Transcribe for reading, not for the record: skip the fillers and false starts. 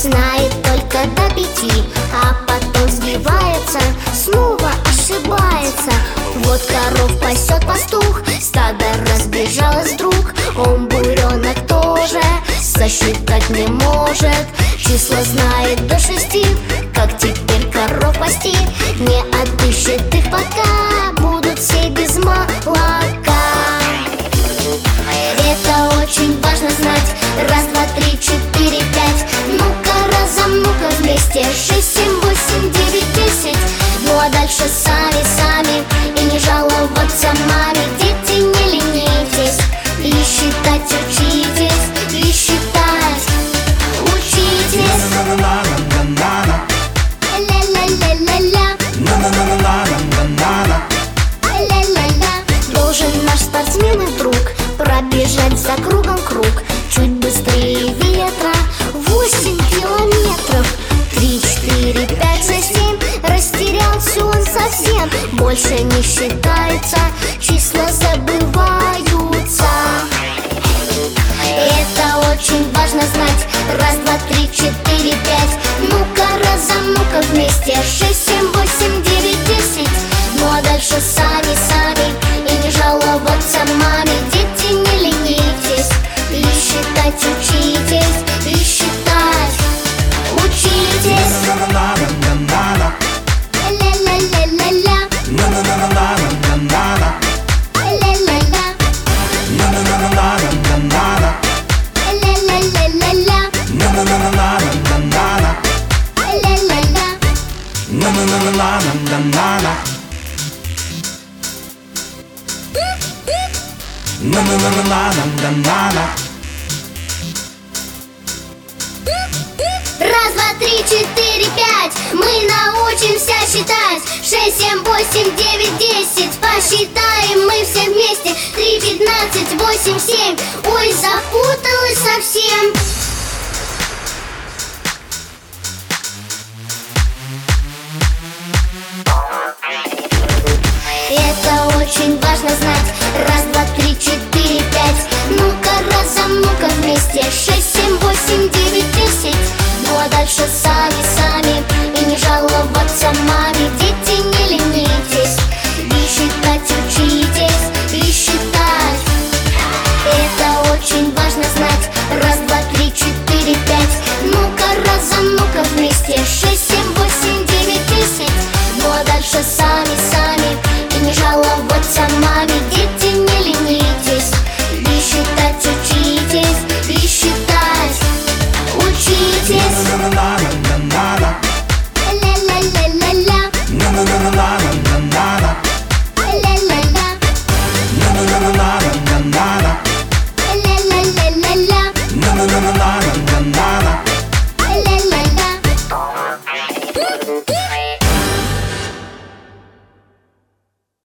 знает только до 5, а потом сбивается, снова ошибается. Вот коров пасет пастух, стадо разбежалось вдруг. Он буренок тоже сосчитать не может, числа знает до 6. Как теперь коров пасти? Не отыщет их пока, будут все без молока. Это очень важно знать. Раз, два, три, 4, 5. Ну-ка разом, ну-ка вместе. 6, 7, 8, 9, 10. Ну а дальше сами и не жаловаться маме. Дети, не ленитесь, и считать учитесь, и считать учитесь. Ля-ля-ля-ля-ля. Ля-ля-ля. Должен наш спортсмен и друг пробежать за кругом круг чуть быстрее ветра. 8 километров. 3, 4, 5, 6, 7. Растерялся он совсем, больше не считается, числа забываются. Это очень важно знать. Раз, два, три, 4, 5. Ну-ка разом, ну-ка вместе. 6, 7, 8, 9, 10. Ну а дальше сами и не жаловаться маме. Дети, не ленитесь, и считать учитесь, и считать учитесь. Ля-ля-ля-ля-ля. Ля-ля-ля. Ля-ля-ля-ля-ля. Ля-ля-ля. Раз, два, три, 4, 5. Мы научимся считать. 6, 7, 8, 9, 10. Посчитаем мы все вместе. 3, 15, 8, 7. Ой, запуталась совсем. Это очень важно знать. Раз, два, три, 4, 5. Ну-ка разом, ну-ка вместе. 6,